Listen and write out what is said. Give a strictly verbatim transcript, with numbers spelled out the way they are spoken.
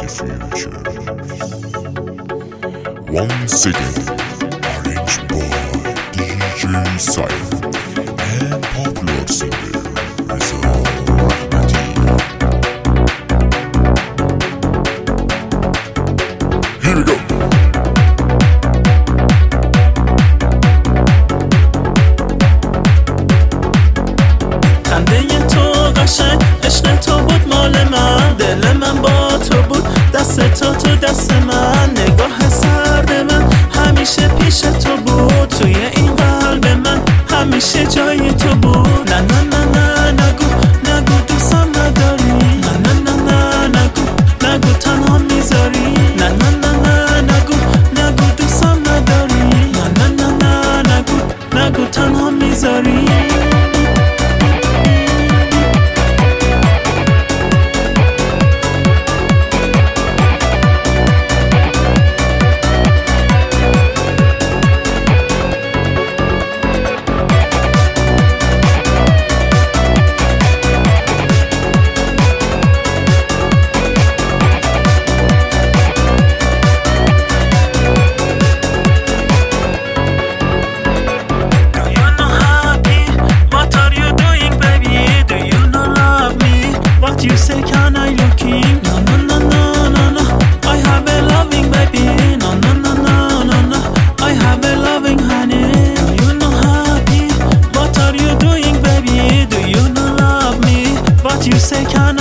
the future. Once again, arranged by D J Silent and popular singer Reza Rahmati. Here we go. خنده تو قشنگ عشق تو بود مال من، دل من با تو بود، دست تو تو دست من، نگاه سرد من همیشه پیش تو بود، توی این قلب من همیشه جای تو بود. نه نه نه نه نگو نگو دوستم نداری، نه نه نه نه نگو نگو تنها میذاری، نه نه نه نه نگو نگو دوستم نداری، نه نه نه نه نگو نگو تنها میذاری. You say can I looking? No no no no no no. I have a loving baby. No no no no no no. I have a loving honey. Do you not happy? What are you doing, baby? Do you not love me? But you say can